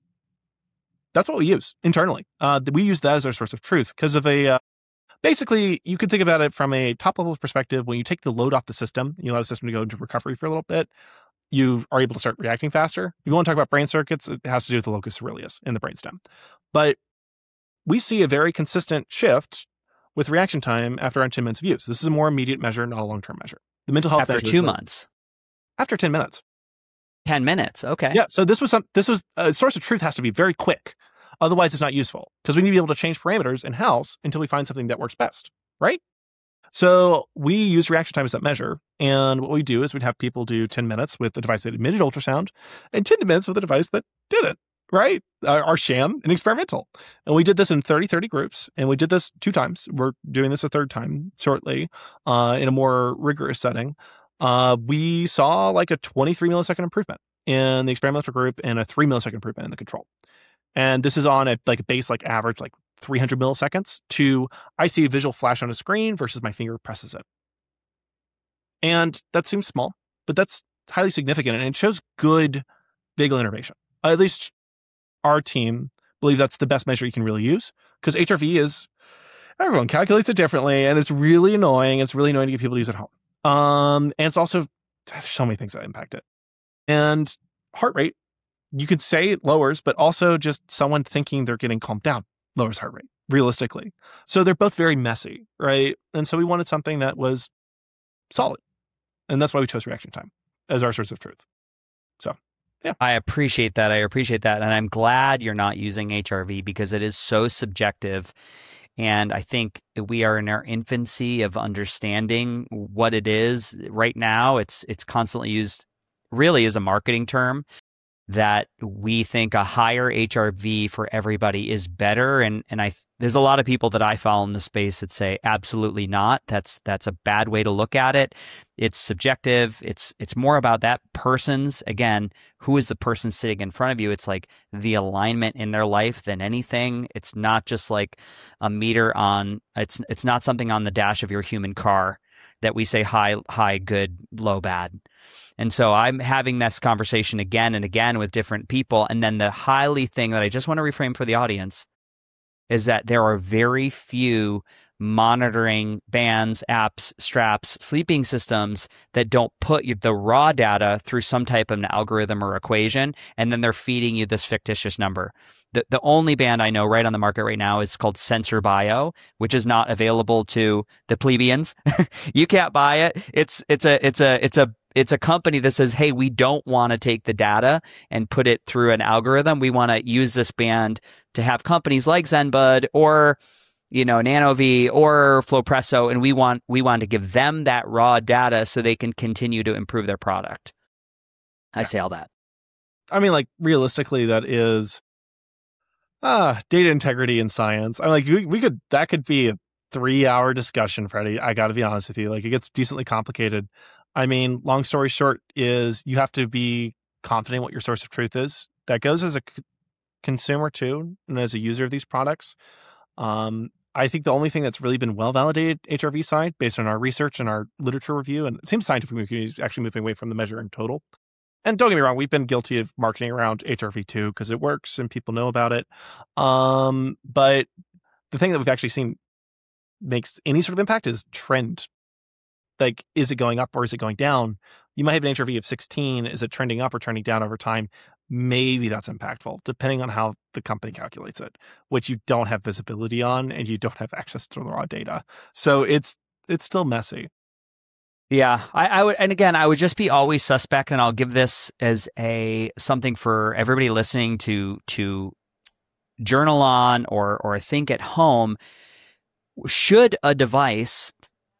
That's what we use internally. We use that as our source of truth because of basically, you could think about it from a top-level perspective. When you take the load off the system, you allow the system to go into recovery for a little bit, you are able to start reacting faster. If you want to talk about brain circuits, it has to do with the locus coeruleus in the brainstem. But we see a very consistent shift with reaction time after around 10 minutes of use. This is a more immediate measure, not a long-term measure. The mental health after 2 months. After 10 minutes. 10 minutes. Okay. Yeah. So this was a source of truth has to be very quick. Otherwise, it's not useful because we need to be able to change parameters in-house until we find something that works best, right? So we use reaction time as that measure. And what we do is we'd have people do 10 minutes with a device that emitted ultrasound and 10 minutes with a device that didn't, right? Our sham and experimental. And we did this in 30 groups. And we did this 2 times. We're doing this a 3rd time shortly in a more rigorous setting. We saw like a 23 millisecond improvement in the experimental group and a 3 millisecond improvement in the control. And this is on a base average 300 milliseconds to I see a visual flash on a screen versus my finger presses it. And that seems small, but that's highly significant and it shows good vagal innervation. At least our team believe that's the best measure you can really use because HRV is, everyone calculates it differently and it's really annoying. It's really annoying to get people to use at home. And it's also, there's so many things that impact it. And heart rate, you could say it lowers, but also just someone thinking they're getting calmed down lowers heart rate, realistically. So they're both very messy, right? And so we wanted something that was solid. And that's why we chose reaction time as our source of truth. So, yeah. I appreciate that. And I'm glad you're not using HRV because it is so subjective. And I think we are in our infancy of understanding what it is right now. It's constantly used really as a marketing term that we think a higher HRV for everybody is better. And there's a lot of people that I follow in the space that say absolutely not. That's a bad way to look at it. It's subjective. It's more about that person's, again, who is the person sitting in front of you? It's like the alignment in their life than anything. It's not just like a meter on, it's not something on the dash of your human car that we say high, good, low, bad. And so I'm having this conversation again and again with different people. And then the highly thing that I just want to reframe for the audience is that there are very few monitoring bands, apps, straps, sleeping systems that don't put the raw data through some type of an algorithm or equation, and then they're feeding you this fictitious number. The only band I know right on the market right now is called Sensor Bio, which is not available to the plebeians. You can't buy it. It's a company that says, hey, we don't want to take the data and put it through an algorithm. We want to use this band to have companies like ZenBud or NanoV or Flowpresso, and we want to give them that raw data so they can continue to improve their product. I say all that. I mean, realistically, that is data integrity in science. I'm that could be a 3-hour discussion, Freddie. I got to be honest with you. It gets decently complicated. I mean, long story short is you have to be confident what your source of truth is. That goes as a consumer too, and as a user of these products. I think the only thing that's really been well-validated HRV side, based on our research and our literature review, and it seems scientific community is actually moving away from the measure in total. And don't get me wrong, we've been guilty of marketing around HRV too, because it works and people know about it. But the thing that we've actually seen makes any sort of impact is trend. Is it going up or is it going down? You might have an HRV of 16. Is it trending up or trending down over time? Maybe that's impactful, depending on how the company calculates it, which you don't have visibility on and you don't have access to the raw data. So it's still messy. Yeah, I would, and again, I would just be always suspect, and I'll give this as something for everybody listening to journal on or think at home. Should a device,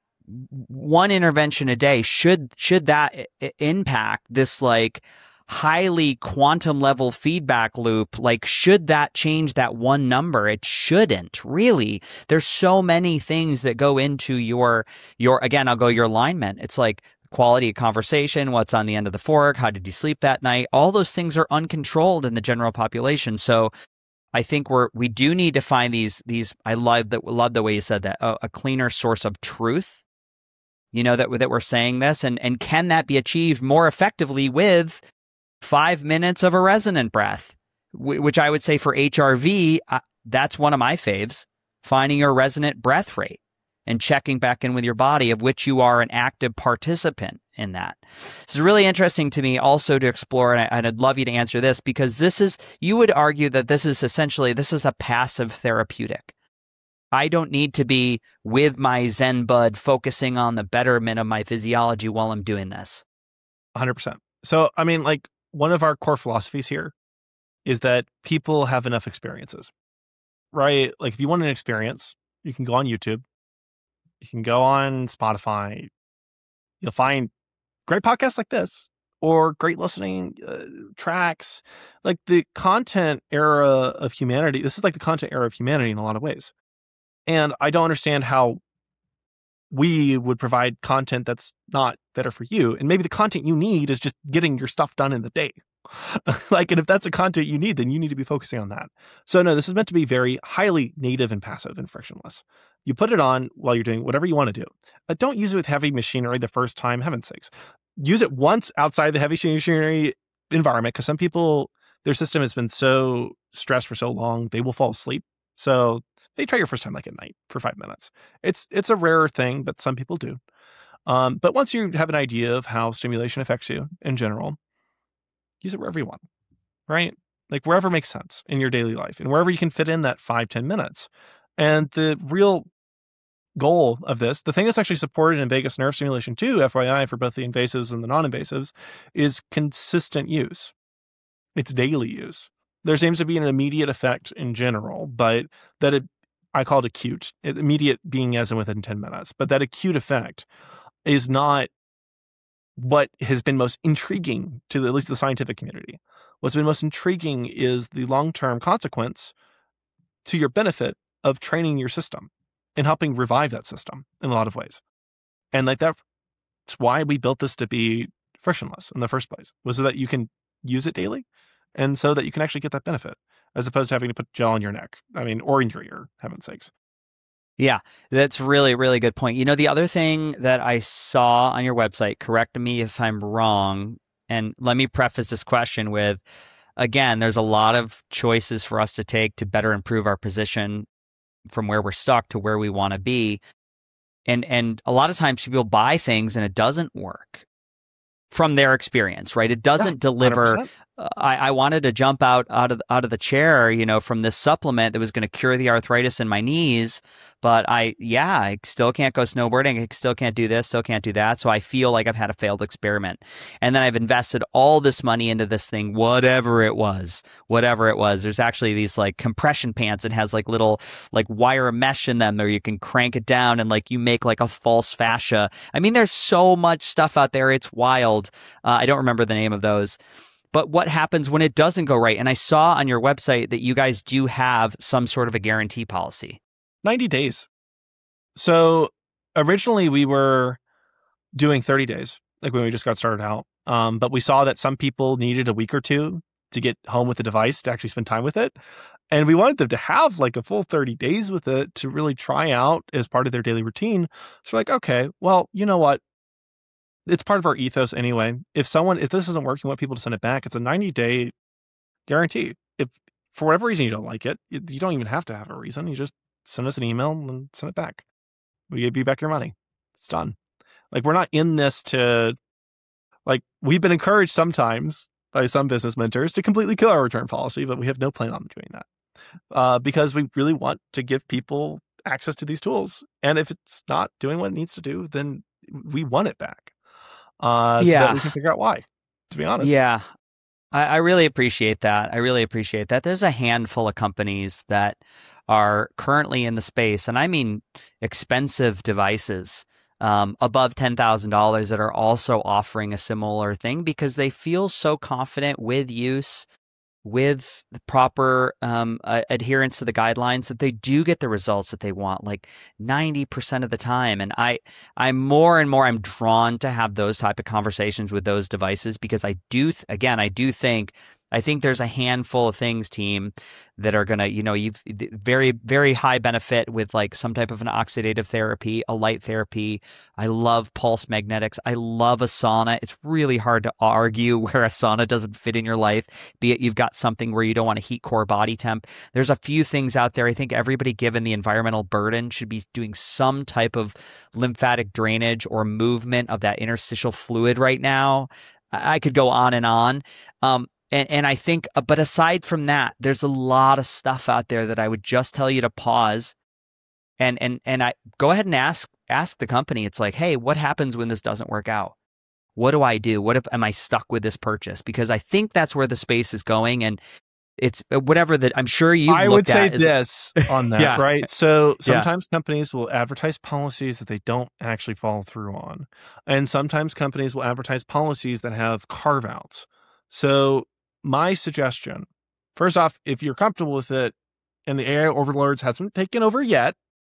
one intervention a day, should that impact this highly quantum level feedback loop? Should that change that one number? It shouldn't, really. There's so many things that go into your again, I'll go your alignment. It's quality of conversation, what's on the end of the fork, how did you sleep that night? All those things are uncontrolled in the general population. So I think we do need to find these. I love the way you said that, a cleaner source of truth. That we're saying this, and can that be achieved more effectively with 5 minutes of a resonant breath, which I would say for HRV, that's one of my faves. Finding your resonant breath rate and checking back in with your body, of which you are an active participant in that. It's really interesting to me also to explore, and I'd love you to answer this, because you would argue that this is a passive therapeutic. I don't need to be with my Zen bud focusing on the betterment of my physiology while I'm doing this. 100%. So, I mean, like, one of our core philosophies here is that people have enough experiences, right? Like, if you want an experience, you can go on YouTube, you can go on Spotify, you'll find great podcasts like this, or great listening tracks. Like, the content era of humanity, this is like the content era of humanity in a lot of ways. And I don't understand how we would provide content that's not better for you. And maybe the content you need is just getting your stuff done in the day. Like, and if that's the content you need, then you need to be focusing on that. So no, this is meant to be very highly native and passive and frictionless. You put it on while you're doing whatever you want to do. Don't use it with heavy machinery the first time, heaven's sakes. Use it once outside the heavy machinery environment, because some people, their system has been so stressed for so long, they will fall asleep. So they try your first time like at night for 5 minutes. It's a rarer thing, but some people do. But once you have an idea of how stimulation affects you in general, use it wherever you want, right? Like, wherever makes sense in your daily life and wherever you can fit in that 5-10 minutes. And the real goal of this, the thing that's actually supported in vagus nerve stimulation too, FYI, for both the invasives and the non-invasives, is consistent use. It's daily use. There seems to be an immediate effect in general, but I call it acute. Immediate being as in within 10 minutes. But that acute effect is not what has been most intriguing to at least the scientific community. What's been most intriguing is the long-term consequence to your benefit of training your system and helping revive that system in a lot of ways. And like that's why we built this to be frictionless in the first place, was so that you can use it daily and so that you can actually get that benefit, as opposed to having to put gel on your neck. I mean, or in your ear, heaven's sakes. Yeah, that's really, really good point. The other thing that I saw on your website, correct me if I'm wrong, and let me preface this question with, again, there's a lot of choices for us to take to better improve our position from where we're stuck to where we want to be. And a lot of times people buy things and it doesn't work from their experience, right? It doesn't deliver. I wanted to jump out of the chair, from this supplement that was going to cure the arthritis in my knees, but I still can't go snowboarding. I still can't do this, still can't do that. So I feel like I've had a failed experiment. And then I've invested all this money into this thing, whatever it was. There's actually these like compression pants. It has like little like wire mesh in them, or you can crank it down and like you make like a false fascia. I mean, there's so much stuff out there. It's wild. I don't remember the name of those. But what happens when it doesn't go right? And I saw on your website that you guys do have some sort of a guarantee policy. 90 days. So originally we were doing 30 days, like when we just got started out. But we saw that some people needed a week or two to get home with the device to actually spend time with it. And we wanted them to have like a full 30 days with it to really try out as part of their daily routine. So we're like, okay, well, you know what? It's part of our ethos anyway. If this isn't working, we want people to send it back. It's a 90-day guarantee. If for whatever reason you don't like it, you don't even have to have a reason. You just send us an email and send it back. We give you back your money. It's done. Like, we're not in this to, like, we've been encouraged sometimes by some business mentors to completely kill our return policy, but we have no plan on doing that because we really want to give people access to these tools. And if it's not doing what it needs to do, then we want it back. So that we can figure out why, to be honest. Yeah. I really appreciate that. There's a handful of companies that are currently in the space, and I mean expensive devices, above $10,000, that are also offering a similar thing because they feel so confident with use, with the proper adherence to the guidelines, that they do get the results that they want, like 90% of the time. And I'm more and more, I'm drawn to have those type of conversations with those devices because I do think I think there's a handful of things, team, that are going to, you've very, very high benefit with like some type of an oxidative therapy, a light therapy. I love pulse magnetics. I love a sauna. It's really hard to argue where a sauna doesn't fit in your life, be it you've got something where you don't want to heat core body temp. There's a few things out there. I think everybody, given the environmental burden, should be doing some type of lymphatic drainage or movement of that interstitial fluid right now. I could go on and on. And I think, but aside from that, there's a lot of stuff out there that I would just tell you to pause and I go ahead and ask the company. It's like, hey, what happens when this doesn't work out? What do I do? What if am I stuck with this purchase? Because I think that's where the space is going, and it's whatever that I'm sure you've I looked would say at this on that, Yeah. right? So sometimes companies will advertise policies that they don't actually follow through on. And sometimes companies will advertise policies that have carve-outs. So my suggestion, first off, if you're comfortable with it and the AI overlords hasn't taken over yet,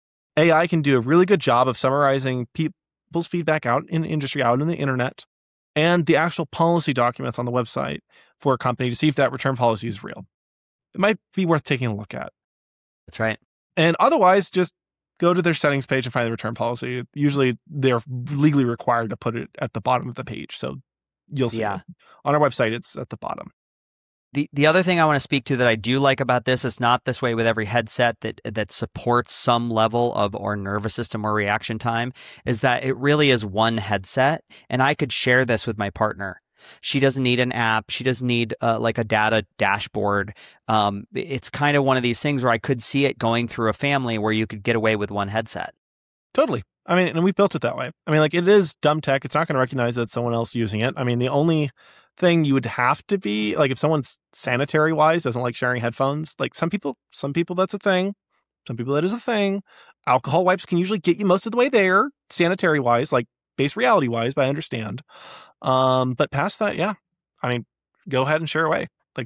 AI can do a really good job of summarizing people's feedback out in the industry, out in the internet, and the actual policy documents on the website for a company to see if that return policy is real. It might be worth taking a look at. That's right. And otherwise, just go to their settings page and find the return policy. Usually, they're legally required to put it at the bottom of the page. So you'll see it. On our website, it's at the bottom. The other thing I want to speak to that I do like about this, it's not this way with every headset that supports some level of or nervous system or reaction time, is that it really is one headset. And I could share this with my partner. She doesn't need an app. She doesn't need like a data dashboard. It's kind of one of these things where I could see it going through a family where you could get away with one headset. Totally. I mean, and we built it that way. I mean, like, it is dumb tech. It's not going to recognize that someone else using it. I mean, the only thing you would have to be, like, if someone's sanitary wise doesn't like sharing headphones, like some people that's a thing. Some people that is a thing. Alcohol wipes can usually get you most of the way there, sanitary wise, like base reality wise, but I understand. But past that, yeah. I mean, go ahead and share away. Like,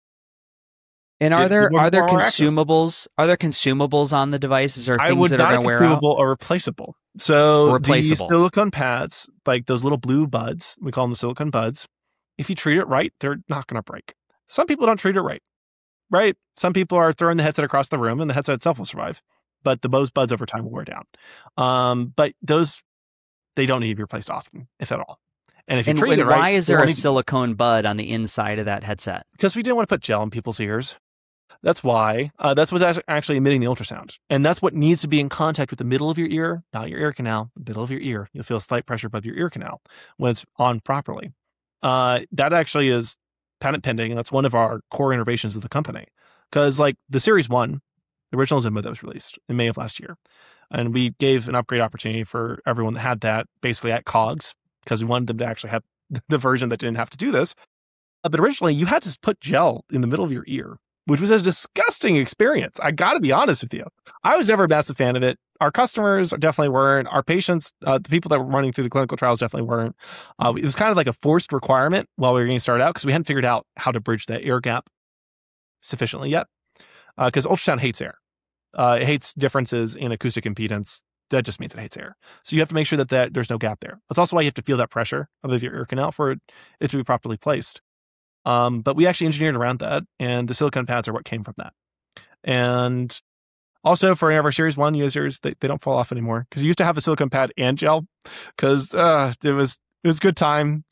and are there consumables? Are there consumables on the devices or things that are going to wear out? Consumable or replaceable. So the silicone pads, like those little blue buds, we call them the silicone buds. If you treat it right, they're not going to break. Some people don't treat it right? Some people are throwing the headset across the room and the headset itself will survive, but those buds over time will wear down. But those, they don't need to be replaced often, if at all. And if you treat it right, why is there a silicone bud on the inside of that headset? Because we didn't want to put gel in people's ears. That's why. That's what's actually emitting the ultrasound. And that's what needs to be in contact with the middle of your ear, not your ear canal, the middle of your ear. You'll feel slight pressure above your ear canal when it's on properly. That actually is patent pending, and that's one of our core innovations of the company. Because like the Series 1, the original Zenbo that was released in May of last year, and we gave an upgrade opportunity for everyone that had that basically at COGS, because we wanted them to actually have the version that didn't have to do this. But originally, you had to put gel in the middle of your ear, which was a disgusting experience. I got to be honest with you. I was never a massive fan of it. Our customers definitely weren't. Our patients, the people that were running through the clinical trials definitely weren't. It was kind of like a forced requirement while we were getting started out because we hadn't figured out how to bridge that air gap sufficiently yet. Because ultrasound hates air. It hates differences in acoustic impedance. That just means it hates air. So you have to make sure that there's no gap there. That's also why you have to feel that pressure above your ear canal for it to be properly placed. But we actually engineered around that, and the silicone pads are what came from that. And also for any of our Series 1 users, they don't fall off anymore because you used to have a silicone pad and gel because it was good time.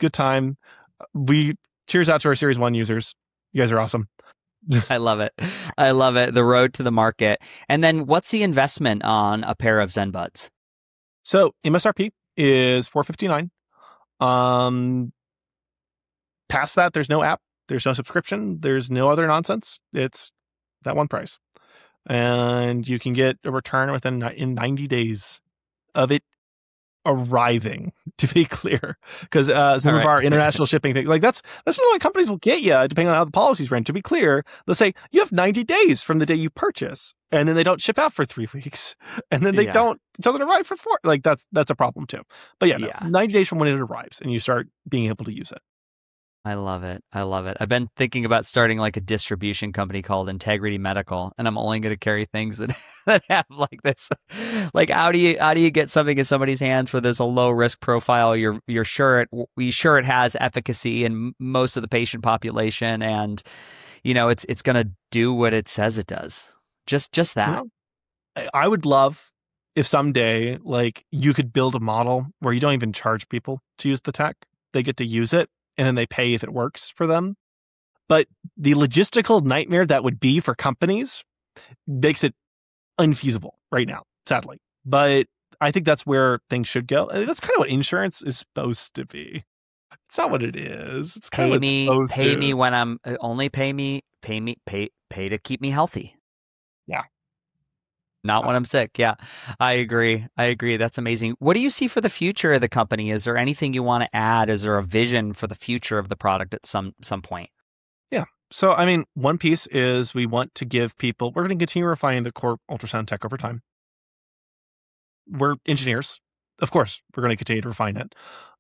We cheers out to our Series 1 users. You guys are awesome. I love it. I love it. The road to the market. And then what's the investment on a pair of ZenBuds? So MSRP is $459. Past that, there's no app, there's no subscription, there's no other nonsense. It's that one price. And you can get a return in 90 days of it arriving, to be clear. Because some of our international shipping things, like that's really what companies will get you, depending on how the policies run. To be clear, they'll say, you have 90 days from the day you purchase. And then they don't ship out for 3 weeks. And then it doesn't arrive for 4. Like that's a problem too. But 90 days from when it arrives and you start being able to use it. I love it. I love it. I've been thinking about starting like a distribution company called Integrity Medical, and I'm only going to carry things that, that have like this. Like, how do you get something in somebody's hands where there's a low risk profile? You're sure it has efficacy in most of the patient population, and it's going to do what it says it does. Just that. I would love if someday like you could build a model where you don't even charge people to use the tech; they get to use it. And then they pay if it works for them. But the logistical nightmare that would be for companies makes it unfeasible right now, sadly. But I think that's where things should go. That's kind of what insurance is supposed to be. It's not what it is. It's kind of what it's supposed to. Pay me when I'm only pay to keep me healthy. Yeah. Not when I'm sick. Yeah, I agree. That's amazing. What do you see for the future of the company? Is there anything you want to add? Is there a vision for the future of the product at some point? Yeah. So, I mean, one piece is we want to give people, we're going to continue refining the core ultrasound tech over time. We're engineers. Of course, we're going to continue to refine it.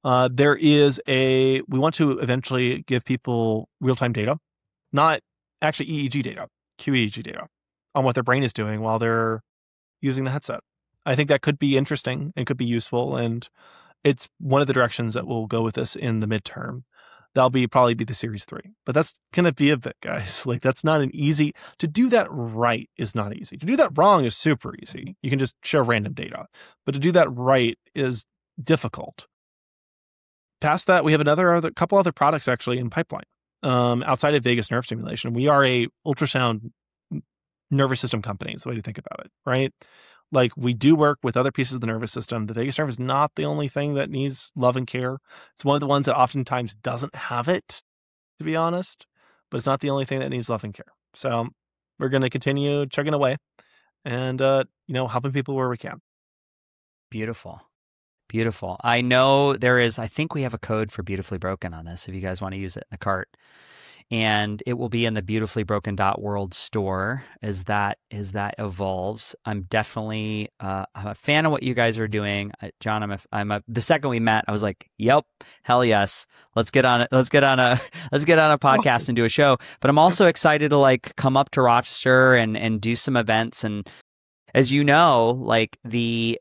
We want to eventually give people real-time data, not actually EEG data, QEEG data on what their brain is doing while they're using the headset. I think that could be interesting and could be useful. And it's one of the directions that we'll go with this in the midterm. That'll probably be the Series 3. But that's going to be a bit, guys. Like, that's not an easy, to do that right is not easy. To do that wrong is super easy. You can just show random data. But to do that right is difficult. Past that, we have a couple other products actually in pipeline. Outside of vagus nerve stimulation, we are a ultrasound nervous system company is the way to think about it, right? Like, we do work with other pieces of the nervous system. The vagus nerve is not the only thing that needs love and care. It's one of the ones that oftentimes doesn't have it, to be honest, but it's not the only thing that needs love and care. So we're going to continue chugging away and, helping people where we can. Beautiful. Beautiful. I know I think we have a code for Beautifully Broken on this if you guys want to use it in the cart. And it will be in the beautifulybroken.world store as that evolves. I'm definitely I'm a fan of what you guys are doing, John. The second we met, I was like, "Yep, hell yes, let's get on it. Let's get on a podcast and do a show." But I'm also excited to like come up to Rochester and do some events. And as you know, like the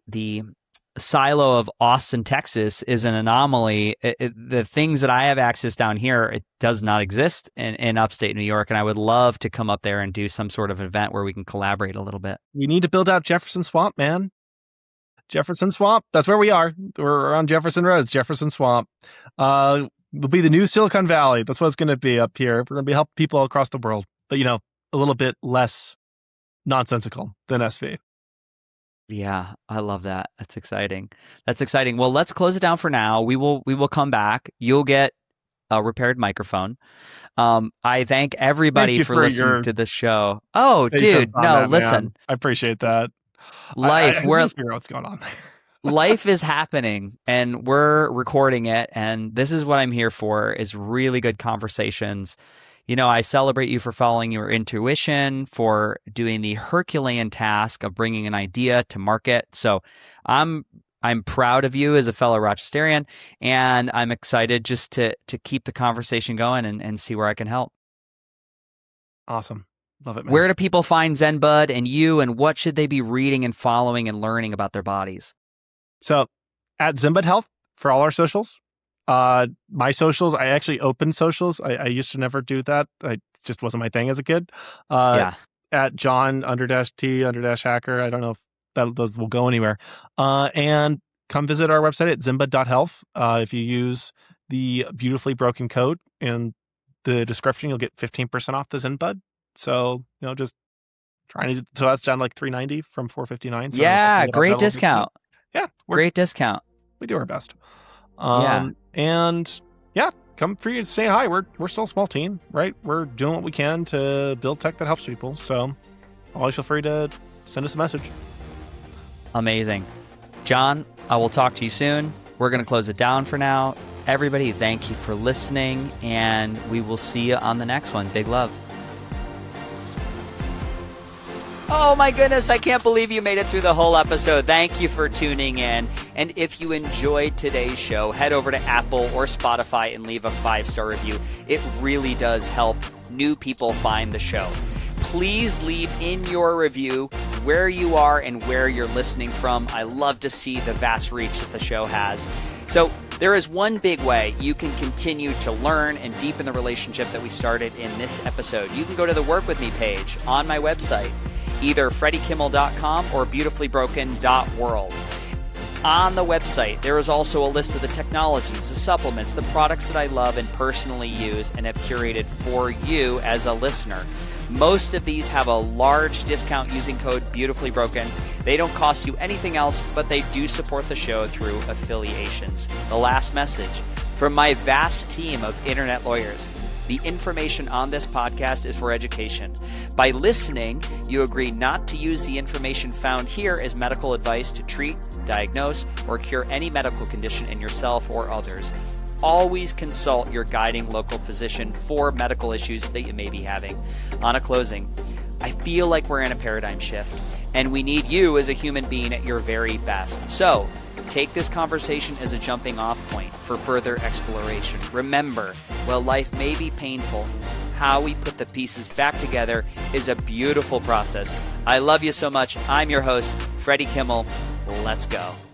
silo of Austin, Texas is an anomaly. The things that I have access down here, it does not exist in upstate New York. And I would love to come up there and do some sort of event where we can collaborate a little bit. We need to build out Jefferson Swamp, man. Jefferson Swamp. That's where we are. We're on Jefferson Road. It's Jefferson Swamp. It'll be the new Silicon Valley. That's what it's going to be up here. We're going to be helping people across the world, but a little bit less nonsensical than SV. Yeah, I love that. That's exciting. Well, let's close it down for now. We will come back. You'll get a repaired microphone. I thank everybody for listening to this show. Oh, dude, no, listen. Man. I appreciate that. Life, I figure out what's going on. Life is happening, and we're recording it, and this is what I'm here for: is really good conversations. I celebrate you for following your intuition, for doing the Herculean task of bringing an idea to market. So I'm proud of you as a fellow Rochesterian, and I'm excited just to keep the conversation going and see where I can help. Awesome. Love it, man. Where do people find ZenBud and you, and what should they be reading and following and learning about their bodies? So at ZenBud Health for all our socials. My socials, I actually open socials. I used to never do that. It just wasn't my thing as a kid. At John_T_hacker. I don't know if those will go anywhere. And come visit our website at zenbud.health. If you use the Beautifully Broken code in the description, you'll get 15% off the ZenBud. So, just trying to, so that's down like $390 from $459. So yeah, great discount. Yeah. Great discount. We do our best. And yeah, come free to say hi. We're still a small team, right? We're doing what we can to build tech that helps people. So always feel free to send us a message. Amazing. John, I will talk to you soon. We're going to close it down for now. Everybody, thank you for listening, and we will see you on the next one. Big love. Oh my goodness, I can't believe you made it through the whole episode. Thank you for tuning in. And if you enjoyed today's show, head over to Apple or Spotify and leave a 5-star review. It really does help new people find the show. Please leave in your review where you are and where you're listening from. I love to see the vast reach that the show has. So there is one big way you can continue to learn and deepen the relationship that we started in this episode. You can go to the Work With Me page on my website, either freddiekimmel.com or beautifullybroken.world. On the website, there is also a list of the technologies, the supplements, the products that I love and personally use and have curated for you as a listener. Most of these have a large discount using code BeautifullyBroken. They don't cost you anything else, but they do support the show through affiliations. The last message from my vast team of internet lawyers. The information on this podcast is for education. By listening, you agree not to use the information found here as medical advice to treat, diagnose, or cure any medical condition in yourself or others. Always consult your guiding local physician for medical issues that you may be having. On a closing, I feel like we're in a paradigm shift, and we need you as a human being at your very best. So, take this conversation as a jumping off point for further exploration. Remember, while life may be painful, how we put the pieces back together is a beautiful process. I love you so much. I'm your host, Freddie Kimmel. Let's go.